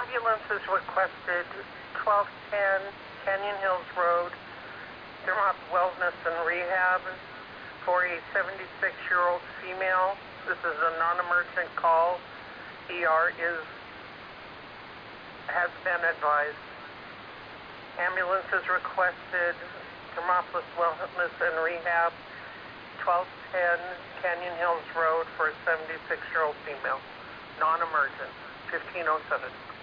Ambulance is requested 1210 Canyon Hills Road, Dermot Wellness and Rehab, for a 76-year-old female. This is a non-emergent call. ER has been advised. Ambulance is requested Dermopolis Wellness and Rehab, 1210 Canyon Hills Road, for a 76-year-old female. Non-emergent, 1507.